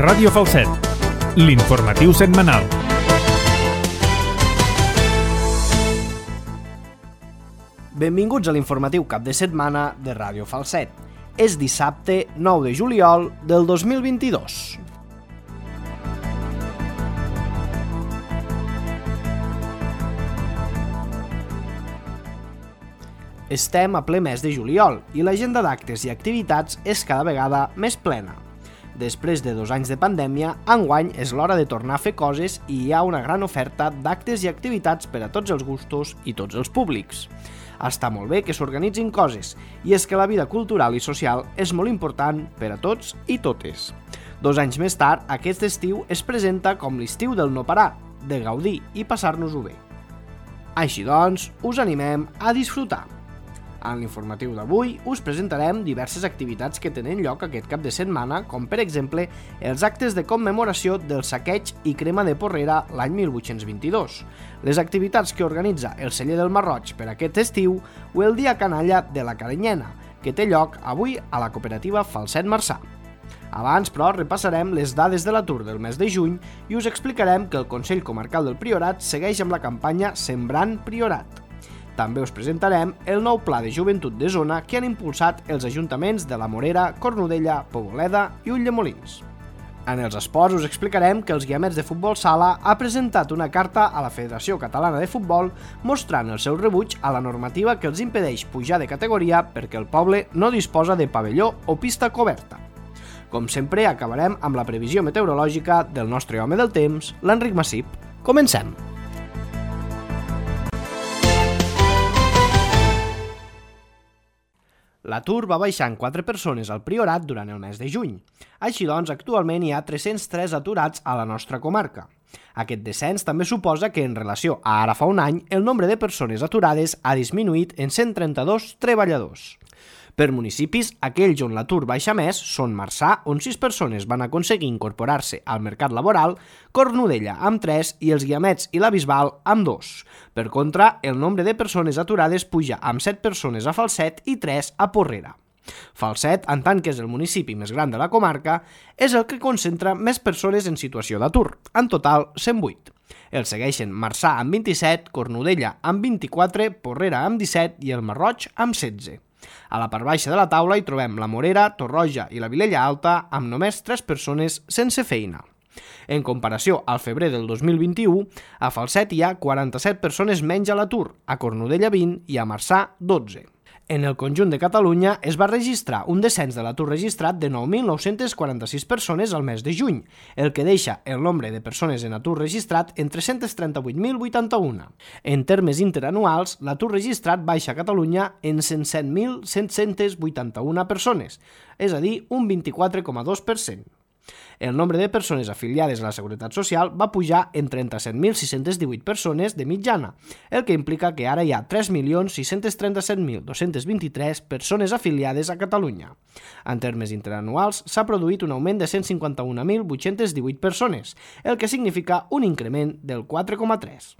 Ràdio Falset, l'informatiu setmanal. Benvinguts a l'informatiu cap de setmana de Ràdio Falset. És dissabte 9 de juliol del 2022. Estem a ple mes de juliol i l'agenda d'actes i activitats és cada vegada més plena. Després de 2 anys de pandèmia, enguany és l'hora de tornar a fer coses i hi ha una gran oferta d'actes i activitats per a tots els gustos i tots els públics. Està molt bé que s'organitzin coses, i és que la vida cultural i social és molt important per a tots i totes. 2 anys més tard, aquest estiu es presenta com l'estiu del no parar, de gaudir i passar-nos-ho bé. Així doncs, us animem a disfrutar. En l'informatiu d'avui us presentarem diverses activitats que tenen lloc aquest cap de setmana, com per exemple els actes de commemoració del saqueig i crema de Porrera l'any 1822, les activitats que organitza el Celler del Marroig per aquest estiu o el Dia Canalla de la Carinyena, que té lloc avui a la cooperativa Falset Marçà. Abans, però, repassarem les dades de l'atur del mes de juny i us explicarem que el Consell Comarcal del Priorat segueix amb la campanya Sembrant Priorat. També us presentarem el nou pla de joventut de zona que han impulsat els ajuntaments de la Morera, Cornudella, Poboleda i Ulldemolins. En els esports us explicarem que els Guiamets de Futbol Sala ha presentat una carta a la Federació Catalana de Futbol mostrant el seu rebuig a la normativa que els impedeix pujar de categoria perquè el poble no disposa de pavelló o pista coberta. Com sempre, acabarem amb la previsió meteorològica del nostre home del temps, l'Enric Massip. Comencem! L'atur va baixar en 4 persones al Priorat durant el mes de juny. Així doncs, actualment hi ha 303 aturats a la nostra comarca. Aquest descens també suposa que, en relació a ara fa un any, el nombre de persones aturades ha disminuït en 132 treballadors. Per municipis, aquells on l'atur baixa més són Marçà, on 6 persones van aconseguir incorporar-se al mercat laboral, Cornudella amb 3 i els Guiamets i la Bisbal amb 2. Per contra, el nombre de persones aturades puja amb 7 persones a Falset i 3 a Porrera. Falset, en tant que és el municipi més gran de la comarca, és el que concentra més persones en situació d'atur, en total 108. El segueixen Marçà amb 27, Cornudella amb 24, Porrera amb 17 i el Marroig amb 16. A la part baixa de la taula hi trobem la Morera, Torroja i la Vilella Alta amb només 3 persones sense feina. En comparació al febrer del 2021, a Falset hi ha 47 persones menys a l'atur, a Cornudella 20 i a Marçà 12. En el conjunt de Catalunya es va registrar un descens de l'atur registrat de 9.946 persones al mes de juny, el que deixa el nombre de persones en atur registrat en 338.081. En termes interanuals, l'atur registrat baixa a Catalunya en 107.781 persones, és a dir, un 24,2%. El nombre de persones afiliades a la Seguretat Social va pujar en 37.618 persones de mitjana, el que implica que ara hi ha 3.637.223 persones afiliades a Catalunya. En termes interanuals, s'ha produït un augment de 151.818 persones, el que significa un increment del 4,3%.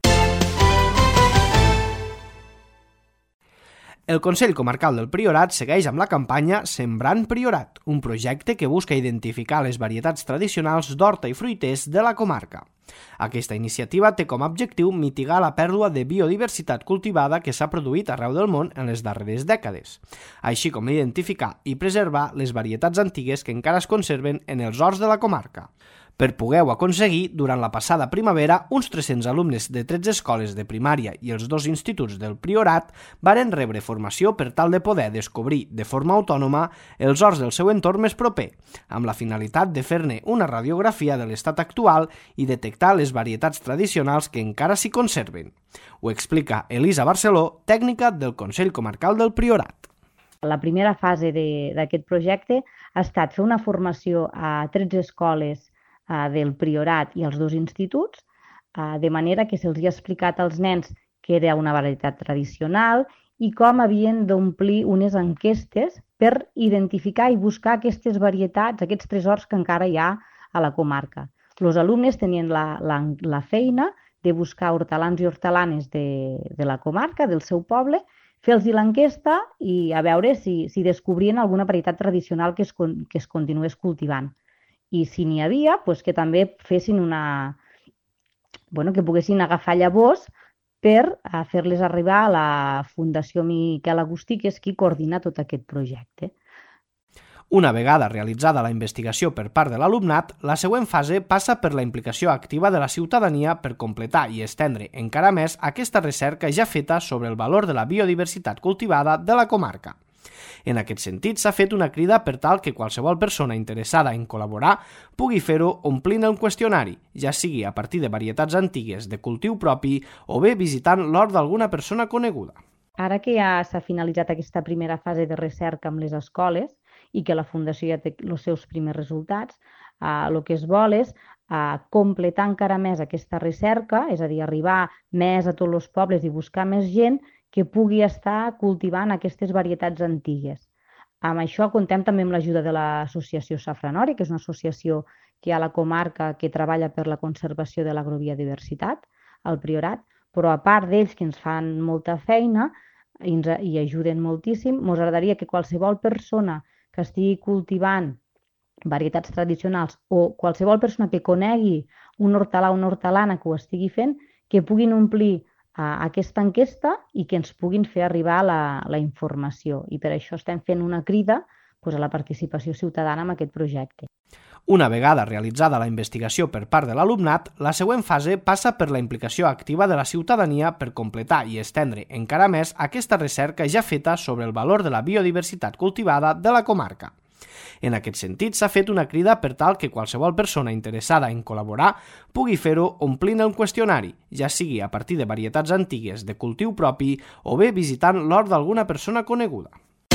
El Consell Comarcal del Priorat segueix amb la campanya Sembrant Priorat, un projecte que busca identificar les varietats tradicionals d'horta i fruiters de la comarca. Aquesta iniciativa té com a objectiu mitigar la pèrdua de biodiversitat cultivada que s'ha produït arreu del món en les darreres dècades, així com identificar i preservar les varietats antigues que encara es conserven en els horts de la comarca. Per poder-ho aconseguir, durant la passada primavera, uns 300 alumnes de 13 escoles de primària i els 2 instituts del Priorat varen rebre formació per tal de poder descobrir de forma autònoma els horts del seu entorn més proper, amb la finalitat de fer-ne una radiografia de l'estat actual i detectar les varietats tradicionals que encara s'hi conserven. Ho explica Elisa Barceló, tècnica del Consell Comarcal del Priorat. La primera fase d'aquest projecte ha estat fer una formació a 13 escoles del Priorat i els 2 instituts, de manera que se'ls ha explicat als nens què era una varietat tradicional i com havien d'omplir unes enquestes per identificar i buscar aquestes varietats, aquests tresors que encara hi ha a la comarca. Els alumnes tenien la feina de buscar hortelans i hortelanes de la comarca, del seu poble, fer-los l'enquesta i a veure si descobrien alguna varietat tradicional que es continués cultivant. i si n'hi havia, doncs que també fessin que poguessin agafar llavors per fer-les arribar a la Fundació Miquel Agustí, que és qui coordina tot aquest projecte. Una vegada realitzada la investigació per part de l'alumnat, la següent fase passa per la implicació activa de la ciutadania per completar i estendre encara més aquesta recerca ja feta sobre el valor de la biodiversitat cultivada de la comarca. En aquest sentit, s'ha fet una crida per tal que qualsevol persona interessada en col·laborar pugui fer-ho omplint el qüestionari, ja sigui a partir de varietats antigues de cultiu propi o bé visitant l'hort d'alguna persona coneguda. Ara que ja s'ha finalitzat aquesta primera fase de recerca amb les escoles i que la Fundació ja té els seus primers resultats, el que es vol és completar encara més aquesta recerca, és a dir, arribar més a tots els pobles i buscar més gent que pugui estar cultivant aquestes varietats antigues. Amb això contem també amb l'ajuda de l'Associació Safranori, que és una associació que hi ha a la comarca que treballa per la conservació de l'agrobiodiversitat, al Priorat, però a part d'ells que ens fan molta feina i ajuden moltíssim, ens agradaria que qualsevol persona que estigui cultivant varietats tradicionals o qualsevol persona que conegui un hortelà o una hortelana que ho estigui fent, que puguin omplir aquesta enquesta i que ens puguin fer arribar la informació. I per això estem fent una crida a la participació ciutadana en aquest projecte. Una vegada realitzada la investigació per part de l'alumnat, la següent fase passa per la implicació activa de la ciutadania per completar i estendre encara més aquesta recerca ja feta sobre el valor de la biodiversitat cultivada de la comarca. En aquest sentit, s'ha fet una crida per tal que qualsevol persona interessada en col·laborar pugui fer-ho omplint el qüestionari, ja sigui a partir de varietats antigues de cultiu propi o bé visitant l'hort d'alguna persona coneguda.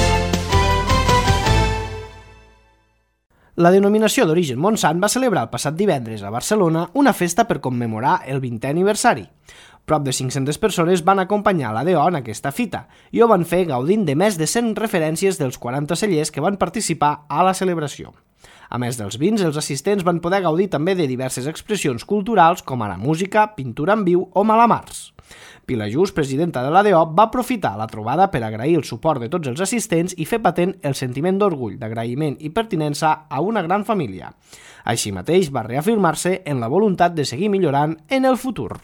La denominació d'origen Montsant va celebrar el passat divendres a Barcelona una festa per commemorar el 20è aniversari. Prop de 500 persones van acompanyar la DO en aquesta fita i ho van fer gaudint de més de 100 referències dels 40 cellers que van participar a la celebració. A més dels vins, els assistents van poder gaudir també de diverses expressions culturals com ara música, pintura en viu o malamars. Pilar Just, presidenta de la DO, va aprofitar la trobada per agrair el suport de tots els assistents i fer patent el sentiment d'orgull, d'agraïment i pertinença a una gran família. Així mateix, va reafirmar-se en la voluntat de seguir millorant en el futur.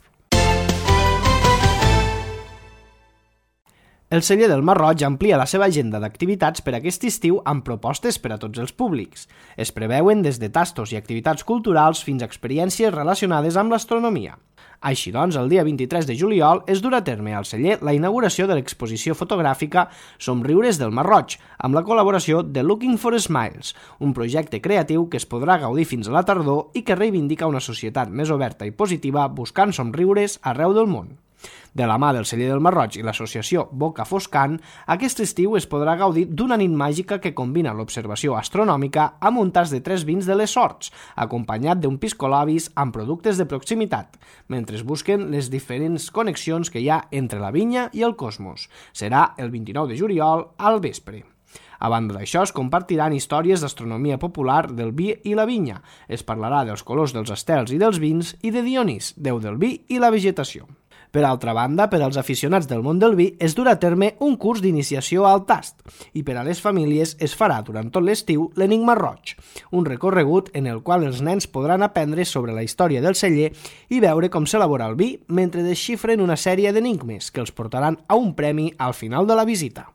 El celler del Masroig amplia la seva agenda d'activitats per aquest estiu amb propostes per a tots els públics. Es preveuen des de tastos i activitats culturals fins a experiències relacionades amb l'astronomia. Així doncs, el dia 23 de juliol es durà a terme al celler la inauguració de l'exposició fotogràfica Somriures del Masroig, amb la col·laboració de Looking for Smiles, un projecte creatiu que es podrà gaudir fins a la tardor i que reivindica una societat més oberta i positiva buscant somriures arreu del món. De la mà del celler del Masroig i l'associació Boca Foscant, aquest estiu es podrà gaudir d'una nit màgica que combina l'observació astronòmica amb un tas de 3 vins de les Sorts, acompanyat d'un piscolabis amb productes de proximitat, mentre es busquen les diferents connexions que hi ha entre la vinya i el cosmos. Serà el 29 de juliol al vespre. A banda d'això, es compartiran històries d'astronomia popular del vi i la vinya. Es parlarà dels colors dels estels i dels vins i de Dionís, déu del vi i la vegetació. Per altra banda, per als aficionats del món del vi es durà a terme un curs d'iniciació al tast i per a les famílies es farà durant tot l'estiu l'Enigma Roig, un recorregut en el qual els nens podran aprendre sobre la història del celler i veure com s'elabora el vi mentre desxifren una sèrie d'enigmes que els portaran a un premi al final de la visita.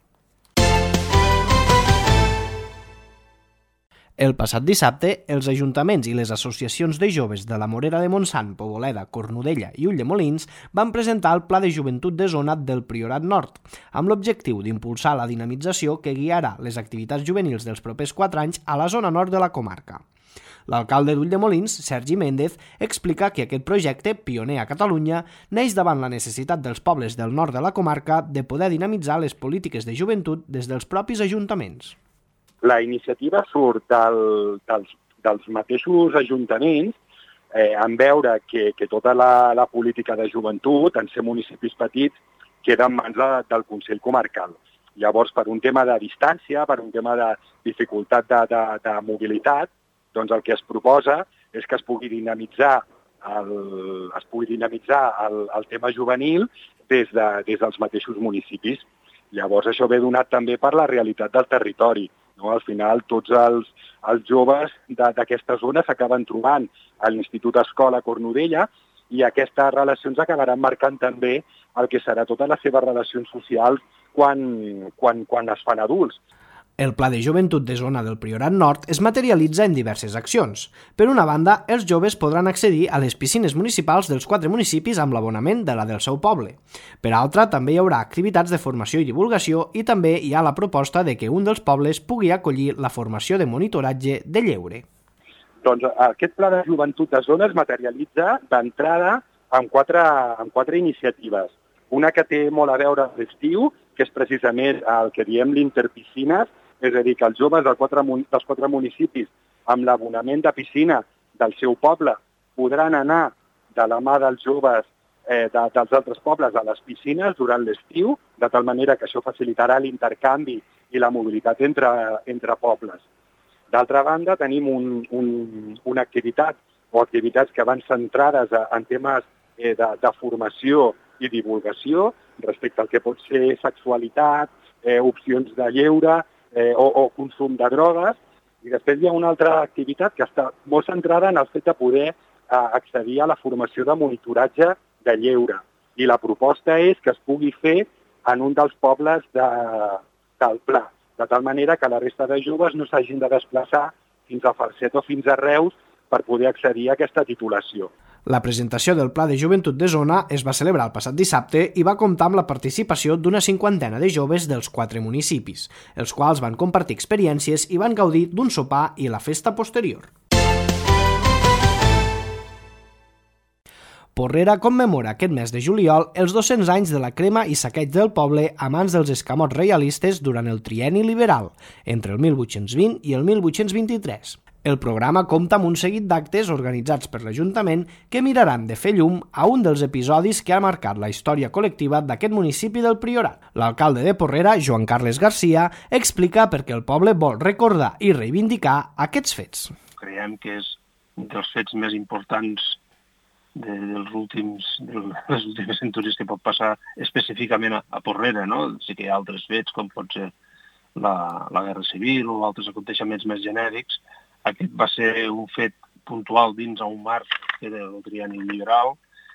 El passat dissabte, els ajuntaments i les associacions de joves de la Morera de Montsant, Poboleda, Cornudella i Ulldemolins van presentar el Pla de Joventut de Zona del Priorat Nord, amb l'objectiu d'impulsar la dinamització que guiarà les activitats juvenils dels propers 4 anys a la zona nord de la comarca. L'alcalde d'Ulldemolins, Sergi Méndez, explica que aquest projecte, pioner a Catalunya, neix davant la necessitat dels pobles del nord de la comarca de poder dinamitzar les polítiques de joventut des dels propis ajuntaments. La iniciativa surt dels mateixos ajuntaments en veure que tota la política de joventut, en ser municipis petits, queda en mans del Consell Comarcal. Llavors, per un tema de distància, per un tema de dificultat de mobilitat, doncs el que es proposa és que es pugui dinamitzar el tema juvenil des dels mateixos municipis. Llavors, això ve donat també per la realitat del territori. no? Al final, tots els joves d'aquesta zona s'acaben trobant a l'Institut Escola Cornudella i aquestes relacions acabaran marcant també el que serà totes les seves relacions socials quan es fan adults. El Pla de Joventut de Zona del Priorat Nord es materialitza en diverses accions. Per una banda, els joves podran accedir a les piscines municipals dels 4 municipis amb l'abonament de la del seu poble. Per altra, també hi haurà activitats de formació i divulgació i també hi ha la proposta de que un dels pobles pugui acollir la formació de monitoratge de lleure. Doncs aquest Pla de Joventut de Zona es materialitza d'entrada amb quatre iniciatives. Una que té molt a veure amb l'estiu, que és precisament el que diem l'interpiscines, és a dir, que els joves dels 4 municipis amb l'abonament de piscina del seu poble podran anar de la mà dels joves dels altres pobles a les piscines durant l'estiu, de tal manera que això facilitarà l'intercanvi i la mobilitat entre pobles. D'altra banda, tenim una activitat o activitats que van centrades en temes de formació i divulgació respecte al que pot ser sexualitat, opcions de lleure o consum de drogues. I després hi ha una altra activitat que està molt centrada en el fet de poder accedir a la formació de monitoratge de lleure. I la proposta és que es pugui fer en un dels pobles del Pla, de tal manera que la resta de joves no s'hagin de desplaçar fins a Falset o fins a Reus per poder accedir a aquesta titulació. La presentació del Pla de Joventut de Zona es va celebrar el passat dissabte i va comptar amb la participació d'una 50ena de joves dels 4 municipis, els quals van compartir experiències i van gaudir d'un sopar i la festa posterior. Porrera commemora aquest mes de juliol els 200 anys de la crema i saqueig del poble a mans dels escamots reialistes durant el trienni liberal, entre el 1820 i el 1823. El programa compta amb un seguit d'actes organitzats per l'Ajuntament que miraran de fer llum a un dels episodis que ha marcat la història col·lectiva d'aquest municipi del Priorat. L'alcalde de Porrera, Joan Carles Garcia, explica per què el poble vol recordar i reivindicar aquests fets. Creiem que és un dels fets més importants de les últimes centuris que pot passar específicament a Porrera, no? Sí que hi ha altres fets, com pot ser la Guerra Civil o altres aconteixements més genèrics. Aquest va ser un fet puntual dins a un marc que era el trienni liberal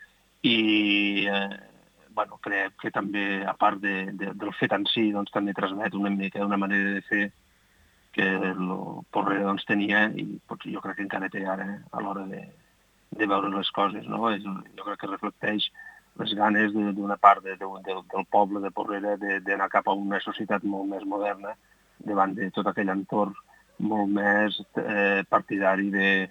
i crec que també, a part del fet en si, doncs, també transmet una mica una manera de fer que el Porrera tenia i jo crec que encara té ara a l'hora de veure les coses. No? Jo crec que reflecteix les ganes d'una part del poble de Porrera d'anar cap a una societat molt més moderna davant de tot aquell entorn molt més partidari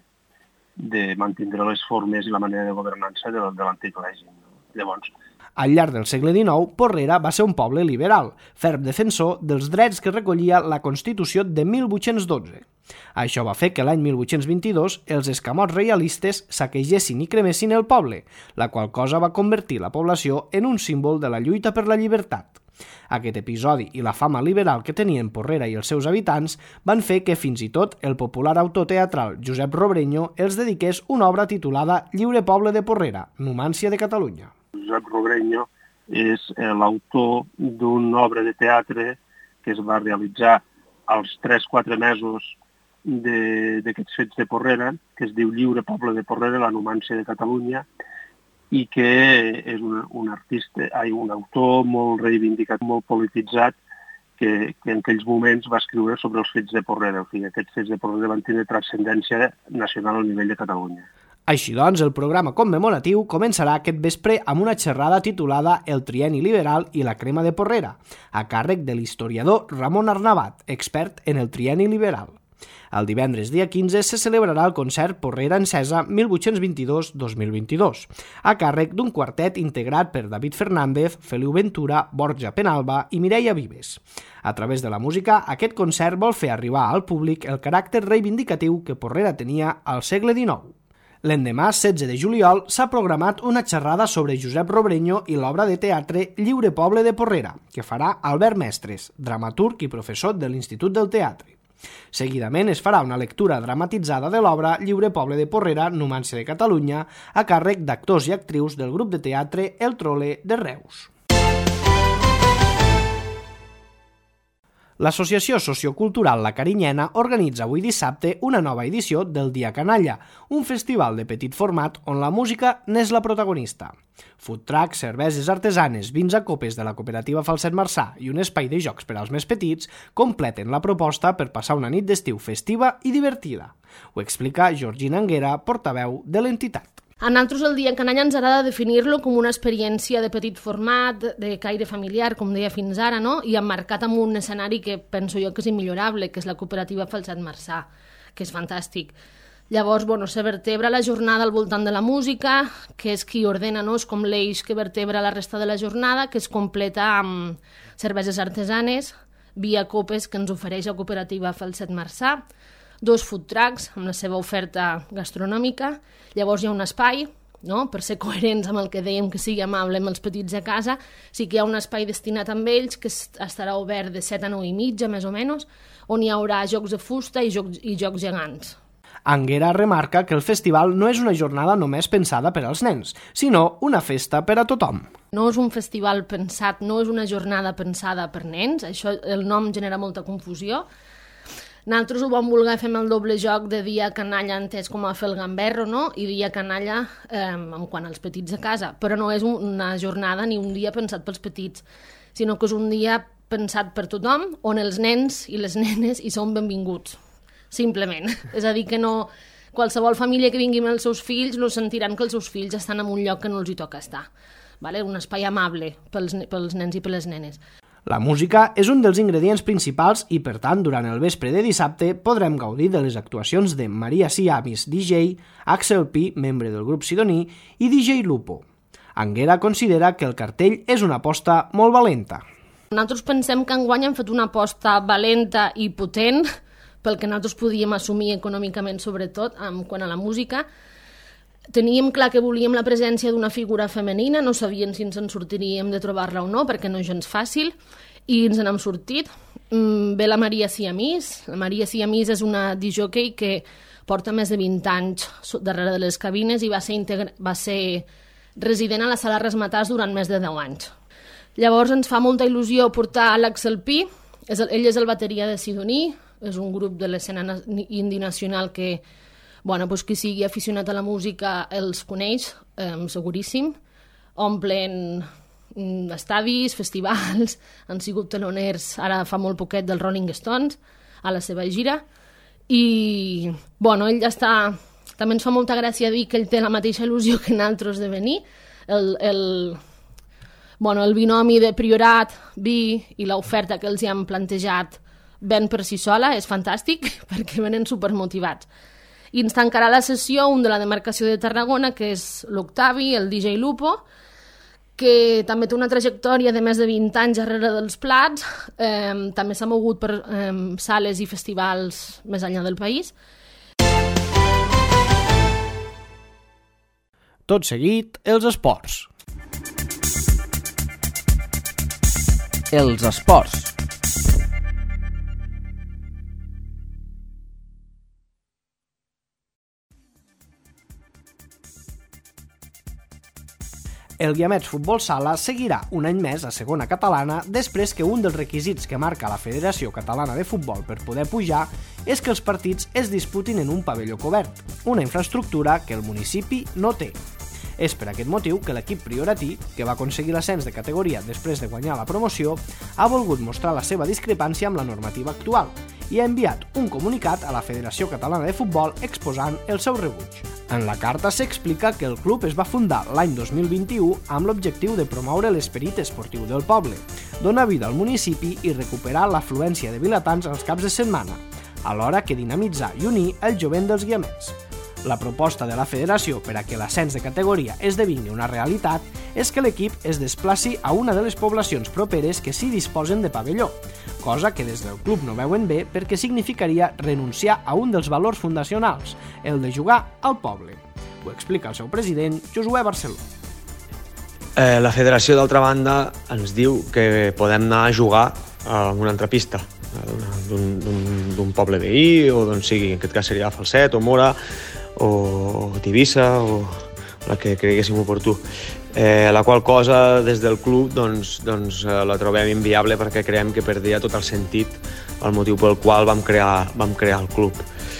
de mantenir les formes i la manera de governança de l'antic règim. Llavors, al llarg del segle XIX, Porrera va ser un poble liberal, ferm defensor dels drets que recollia la Constitució de 1812. Això va fer que l'any 1822 els escamots reialistes saquegessin i cremessin el poble, la qual cosa va convertir la població en un símbol de la lluita per la llibertat. Aquest episodi i la fama liberal que tenien Porrera i els seus habitants van fer que fins i tot el popular autor teatral Josep Robreño els dediqués una obra titulada Lliure poble de Porrera, Numància de Catalunya. Josep Robreño és l'autor d'una obra de teatre que es va realitzar als 3-4 mesos d'aquests fets de Porrera, que es diu Lliure poble de Porrera, la Numància de Catalunya, i que és un artista, un autor molt reivindicat, molt polititzat, que en aquells moments va escriure sobre els fets de Porrera. O sigui, aquests fets de Porrera van tenir transcendència nacional al nivell de Catalunya. Així doncs, el programa commemoratiu començarà aquest vespre amb una xerrada titulada El trienni liberal i la crema de Porrera, a càrrec de l'historiador Ramon Arnabat, expert en el trienni liberal. El divendres dia 15 se celebrarà el concert Porrera Encesa 1822-2022, a càrrec d'un quartet integrat per David Fernández, Feliu Ventura, Borja Penalba i Mireia Vives. A través de la música, aquest concert vol fer arribar al públic el caràcter reivindicatiu que Porrera tenia al segle XIX. L'endemà, 16 de juliol, s'ha programat una xerrada sobre Josep Robreño i l'obra de teatre Lliure poble de Porrera, que farà Albert Mestres, dramaturg i professor de l'Institut del Teatre. Seguidament es farà una lectura dramatitzada de l'obra Lliure poble de Porrera, Numància de Catalunya, a càrrec d'actors i actrius del grup de teatre El Trole de Reus. L'associació sociocultural La Carinyena organitza avui dissabte una nova edició del Dia Canalla, un festival de petit format on la música n'és la protagonista. Food trucks, cerveses artesanes, vins a copes de la cooperativa Falset Marçà i un espai de jocs per als més petits completen la proposta per passar una nit d'estiu festiva i divertida. Ho explica Georgina Anguera, portaveu de l'entitat. A nosaltres el Dia Canalla ens agrada definir-lo com una experiència de petit format, de caire familiar, com deia fins ara, no? I emmarcat amb un escenari que penso jo que és immillorable, que és la cooperativa Falset Marçà, que és fantàstic. Llavors, se vertebra la jornada al voltant de la música, que és qui ordena, no? És com l'eix que vertebra la resta de la jornada, que es completa amb cerveses artesanes, via copes que ens ofereix la cooperativa Falset Marçà, 2 food trucks amb la seva oferta gastronòmica. Llavors hi ha un espai, no? Per ser coherents amb el que dèiem, que sigui amable amb els petits a casa, sí que hi ha un espai destinat a ells que estarà obert de 7 a 9 i mitja, més o menys, on hi haurà jocs de fusta i jocs gegants. Anguera remarca que el festival no és una jornada només pensada per als nens, sinó una festa per a tothom. No és un festival pensat, no és una jornada pensada per nens, això el nom genera molta confusió. Nosaltres ho vam voler fer amb el doble joc de Dia Canalla entès com a fer el gamberro, no? I Dia Canalla en quant als petits a casa. Però no és una jornada ni un dia pensat pels petits, sinó que és un dia pensat per tothom, on els nens i les nenes hi són benvinguts, simplement. És a dir, que no, qualsevol família que vingui amb els seus fills no sentiran que els seus fills estan en un lloc que no els hi toca estar. Vale? Un espai amable pels nens i per les nenes. La música és un dels ingredients principals i, per tant, durant el vespre de dissabte podrem gaudir de les actuacions de Maria Siamis, DJ, Axel Pi, membre del grup Sidoní, i DJ Lupo. Anguera considera que el cartell és una aposta molt valenta. Nosaltres pensem que enguany hem fet una aposta valenta i potent pel que nosaltres podíem assumir econòmicament, sobretot, quant a la música. Teníem clar que volíem la presència d'una figura femenina, no sabíem si ens en sortiríem de trobar-la o no, perquè no és gens fàcil, i ens n'hem sortit. Ve la Maria Siamis. La Maria Siamis és una disjockey que porta més de 20 anys darrere de les cabines i va ser resident a la Sala Rasmatàs durant més de 10 anys. Llavors ens fa molta il·lusió portar l'Axel Pi. Ell és el bateria de Sidoní, és un grup de l'escena indie nacional que qui sigui aficionat a la música els coneix, seguríssim. Omplen estadis, festivals, han sigut teloners, ara fa molt poquet, del Rolling Stones, a la seva gira. I, ell també ens fa molta gràcia dir que ell té la mateixa il·lusió que nosaltres de venir. El binomi de Priorat, vi i l'oferta que els hi han plantejat ven per si sola, és fantàstic, perquè venen supermotivats. I ens tancarà la sessió un de la demarcació de Tarragona, que és l'Octavi, el DJ Lupo, que també té una trajectòria de més de 20 anys darrere dels plats, també s'ha mogut per sales i festivals més enllà del país. Tot seguit, els esports. Els esports. El Guiamets Futbol Sala seguirà un any més a segona catalana després que un dels requisits que marca la Federació Catalana de Futbol per poder pujar és que els partits es disputin en un pavelló cobert, una infraestructura que el municipi no té. És per aquest motiu que l'equip prioratí, que va aconseguir l'ascens de categoria després de guanyar la promoció, ha volgut mostrar la seva discrepància amb la normativa actual i ha enviat un comunicat a la Federació Catalana de Futbol exposant el seu rebuig. En la carta s'explica que el club es va fundar l'any 2021 amb l'objectiu de promoure l'esperit esportiu del poble, donar vida al municipi i recuperar l'afluència de vilatans als caps de setmana, alhora que dinamitzar i unir el jovent dels Guiamets. La proposta de la federació per a que l'ascens de categoria esdevingui una realitat és que l'equip es desplaci a una de les poblacions properes que sí disposen de pavelló, cosa que des del club no veuen bé perquè significaria renunciar a un dels valors fundacionals, el de jugar al poble. Ho explica el seu president, Josué Barceló. La federació, d'altra banda, ens diu que podem anar a jugar a una altra pista, d'un poble veí o d'on sigui, en aquest cas seria Falset o Mora o Tivissa o la que creguéssim oportú. La qual cosa des del club la trobem inviable perquè creiem que perdia tot el sentit, el motiu pel qual vam crear el club,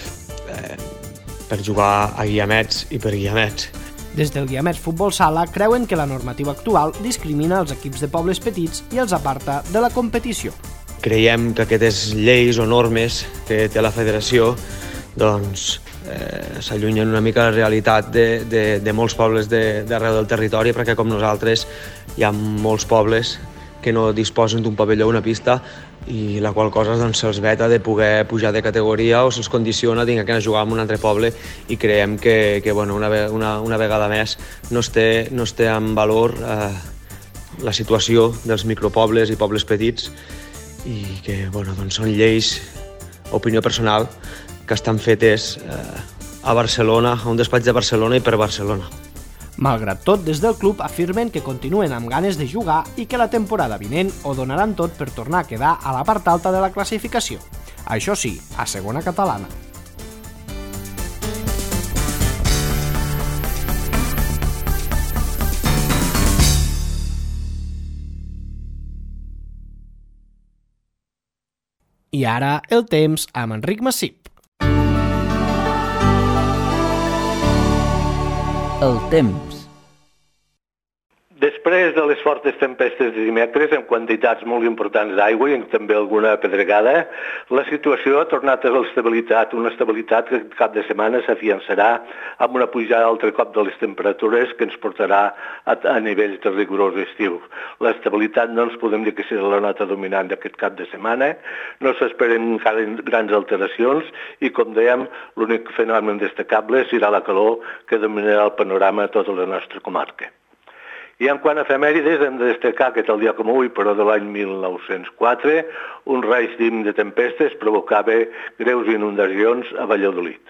per jugar a Guiamets i per Guiamets. Des del Guiamets Futbol Sala creuen que la normativa actual discrimina els equips de pobles petits i els aparta de la competició. Creiem que aquestes lleis o normes que té la federació s'allunyen una mica de la realitat de molts pobles d'arreu del territori, perquè com nosaltres hi ha molts pobles que no disposen d'un pavelló o una pista i la qual cosa se'ls veta de poder pujar de categoria o se'ls condiciona que anar a jugar en un altre poble, i creiem que una vegada més no es té en valor la situació dels micropobles i pobles petits, i que són lleis, opinió personal, que estan fetes a Barcelona, a un despatx de Barcelona i per Barcelona. Malgrat tot, des del club afirmen que continuen amb ganes de jugar i que la temporada vinent ho donaran tot per tornar a quedar a la part alta de la classificació. Això sí, a segona catalana. I ara el temps amb Enric Massip. El temps. Després de les fortes tempestes de dimecres, amb quantitats molt importants d'aigua i també alguna pedregada, la situació ha tornat a l'estabilitat, una estabilitat que cap de setmana s'afiançarà amb una pujada altre cop de les temperatures que ens portarà a nivells de rigorós estiu. L'estabilitat no ens podem dir que serà la nota dominant d'aquest cap de setmana, no s'esperen encara grans alteracions i, com dèiem, l'únic fenomen destacable serà la calor que dominarà el panorama a tota la nostra comarca. I en quant a efemèrides, hem de destacar que tal dia com avui, però de l'any 1904, un règim de tempestes provocava greus inundacions a Valladolid.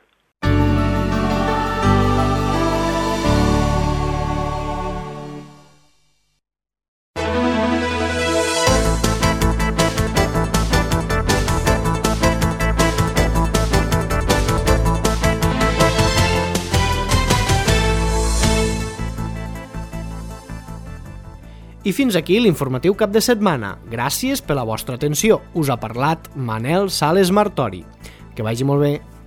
I fins aquí l'informatiu cap de setmana. Gràcies per la vostra atenció. Us ha parlat Manel Sales Martori. Que vagi molt bé.